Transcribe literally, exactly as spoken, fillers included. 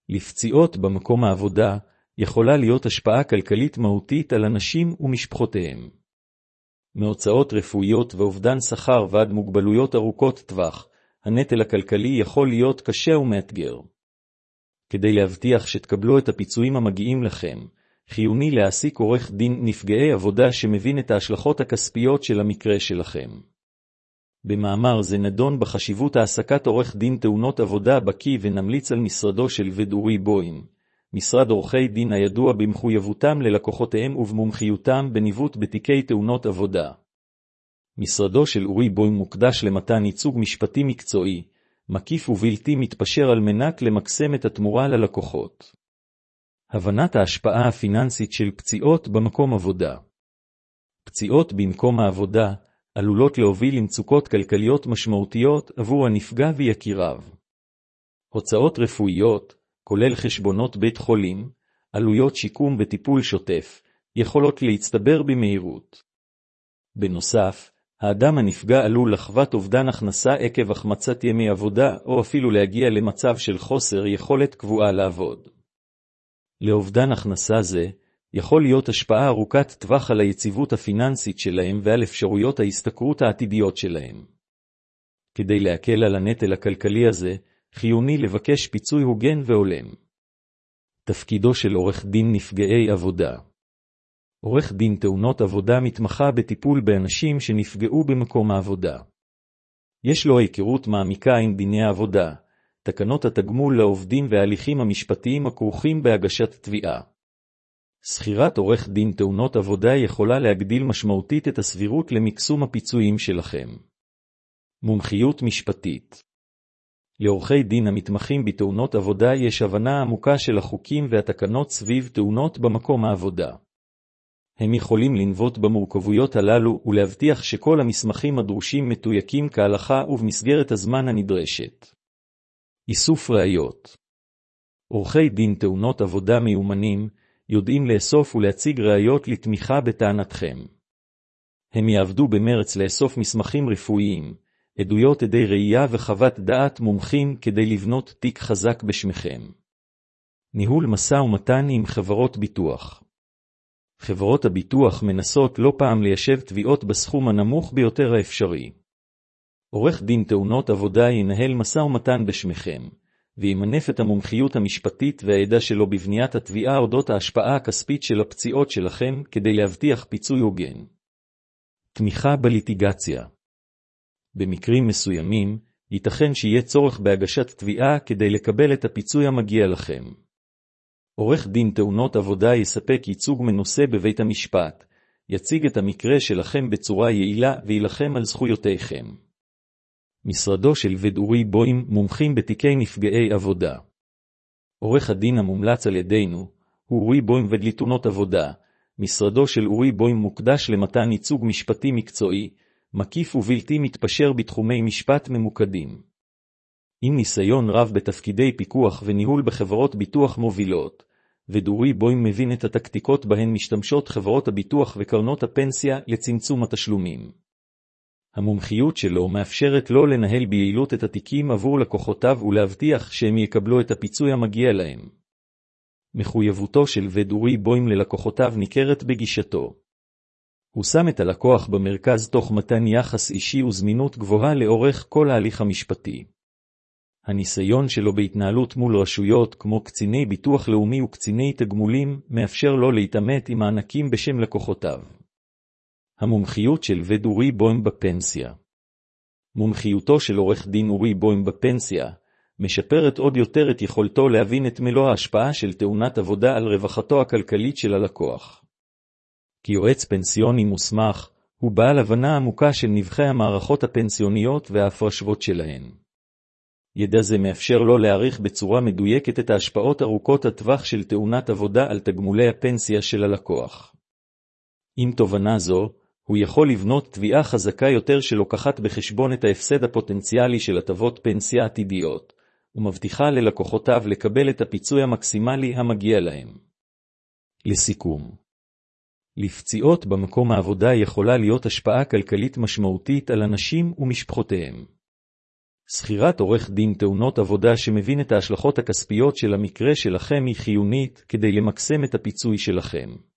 לפציעות במקום העבודה יכולה להיות השפעה כלכלית מהותית על אנשים ומשפחותיהם. מהוצאות רפואיות ואובדן שכר ועד מוגבלויות ארוכות טווח, הנטל הכלכלי יכול להיות קשה ומאתגר. כדי להבטיח שתקבלו את הפיצויים המגיעים לכם, חיוני להעסיק עורך דין נפגעי עבודה שמבין את ההשלכות הכספיות של המקרה שלכם. במאמר זה נדון בחשיבות העסקת עורך דין תאונות עבודה בקי ונמליץ על משרדו של ורד אורי בוים, משרד עורכי דין הידוע במחויבותם ללקוחותיהם ובמומחיותם בניווט בתיקי תאונות עבודה. משרדו של אורי בוים מוקדש למתן ייצוג משפטי מקצועי, מקיף ובלתי מתפשר על מנת למקסם את התמורה ללקוחות. הבנת ההשפעה הפיננסית של פציעות במקום עבודה. פציעות במקום העבודה עלולות להוביל למצוקות כלכליות משמעותיות עבור הנפגע ויקיריו. הוצאות רפואיות, כולל חשבונות בית חולים, עלויות שיקום וטיפול שוטף, יכולות להצטבר במהירות. בנוסף, האדם הנפגע עלול לחוות אובדן הכנסה עקב החמצת ימי עבודה או אפילו להגיע למצב של חוסר יכולת קבועה לעבוד. לאובדן הכנסה זה יכול להיות השפעה ארוכת טווח על היציבות הפיננסית שלהם ועל אפשרויות ההשתכרות העתידיות שלהם. כדי להקל על הנטל הכלכלי הזה, חיוני לבקש פיצוי הוגן והולם. תפקידו של עורך דין נפגעי עבודה. עורך דין תאונות עבודה מתמחה בטיפול באנשים שנפגעו במקום העבודה. יש לו היכרות מעמיקה עם דיני העבודה, תקנות התגמול לעובדים וההליכים המשפטיים הכרוכים בהגשת תביעה. שכירת עורך דין תאונות עבודה יכולה להגדיל משמעותית את הסבירות למקסום הפיצויים שלכם. מומחיות משפטית. לעורכי דין המתמחים בתאונות עבודה יש הבנה עמוקה של החוקים והתקנות סביב תאונות במקום העבודה. הם יכולים לנווט במורכבויות הללו ולהבטיח שכל המסמכים הדרושים מתויקים כהלכה ובמסגרת הזמן הנדרשת. איסוף ראיות. עורכי דין תאונות עבודה מיומנים יודעים לאסוף ולהציג ראיות לתמיכה בטענתכם. הם יעבדו במרץ לאסוף מסמכים רפואיים, עדויות עדי ראייה וחוות דעת מומחים כדי לבנות תיק חזק בשמכם. ניהול משא ומתן עם חברות ביטוח. חברות הביטוח מנסות לא פעם ליישב תביעות בסכום הנמוך ביותר האפשרי. עורך דין תאונות עבודה ינהל משא ומתן בשמכם, וימנף את המומחיות המשפטית והעדה שלו בבניית התביעה אודות ההשפעה הכספית של הפציעות שלכם כדי להבטיח פיצוי הוגן. תמיכה בליטיגציה. במקרים מסוימים, ייתכן שיהיה צורך בהגשת תביעה כדי לקבל את הפיצוי המגיע לכם. עורך דין תאונות עבודה יספק ייצוג מנוסה בבית המשפט, יציג את המקרה שלכם בצורה יעילה וילחם על זכויותיכם. משרדו של ורד אורי בוים מומחים בתיקי נפגעי עבודה. עורך הדין המומלץ על ידינו הוא אורי בוים ורד לתאונות עבודה. משרדו של אורי בוים מוקדש למתן ייצוג משפטי מקצועי, מקיף ובלתי מתפשר בתחומי משפט ממוקדים. עם ניסיון רב בתפקידי פיקוח וניהול בחברות ביטוח מובילות, ורד אורי בוים מבין את הטקטיקות בהן משתמשות חברות הביטוח וקרנות הפנסיה לצמצום התשלומים. המומחיות שלו מאפשרת לו לנהל ביעילות את התיקים עבור לקוחותיו ולהבטיח שהם יקבלו את הפיצוי המגיע להם. מחויבותו של ורד אורי בוים ללקוחותיו ניכרת בגישתו. הוא שם את הלקוח במרכז תוך מתן יחס אישי וזמינות גבוהה לאורך כל ההליך המשפטי. הניסיון שלו בהתנהלות מול רשויות כמו קציני ביטוח לאומי וקציני תגמולים מאפשר לו להתעמת עם מענקים בשם לקוחותיו. המומחיות של ורד אורי בוים בפנסיה. מומחיותו של עורך דין אורי בוים בפנסיה משפרת עוד יותר את יכולתו להבין את מלוא ההשפעה של תאונת עבודה על רווחתו הכלכלית של הלקוח. כיועץ פנסיוני מוסמך, הוא בעל הבנה עמוקה של נבחי המערכות הפנסיוניות וההפרשות שלהן. ידע זה מאפשר לו להעריך בצורה מדויקת את ההשפעות ארוכות הטווח של תאונת עבודה על תגמולי הפנסיה של הלקוח. עם תובנה זו, הוא יכול לבנות תביעה חזקה יותר שלוקחת בחשבון את ההפסד הפוטנציאלי של הטבות פנסיה עתידיות, ומבטיחה ללקוחותיו לקבל את הפיצוי המקסימלי המגיע להם. לסיכום, לפציעות במקום העבודה יכולה להיות השפעה כלכלית משמעותית על אנשים ומשפחותיהם. שכירת עורך דין תאונות עבודה שמבין את ההשלכות הכספיות של המקרה שלכם היא חיונית כדי למקסם את הפיצוי שלכם.